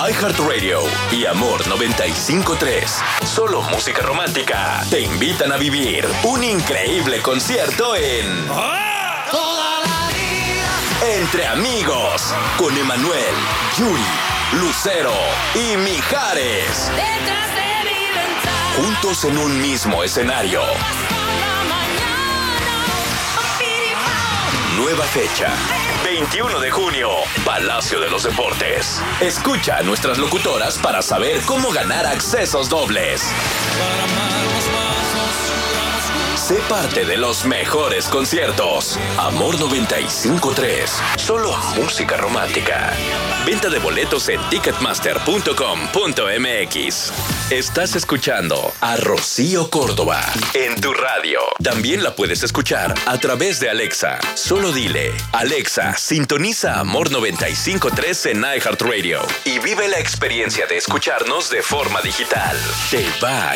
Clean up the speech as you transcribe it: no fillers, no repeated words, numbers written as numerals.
iHeartRadio y Amor 95.3, solo música romántica, te invitan a vivir un increíble concierto en Toda la vida. Entre Amigos, con Emanuel, Yuri, Lucero y Mijares. Detrás de mi ventana. Juntos en un mismo escenario. Nueva fecha, 21 de junio, Palacio de los Deportes. Escucha a nuestras locutoras para saber cómo ganar accesos dobles. Sé parte de los mejores conciertos. Amor 95.3, solo música romántica. Venta de boletos en ticketmaster.com.mx. Estás escuchando a Rocío Córdoba en tu radio. También la puedes escuchar a través de Alexa. Solo dile: Alexa, sintoniza Amor 95.3 en iHeartRadio y vive la experiencia de escucharnos de forma digital. Te va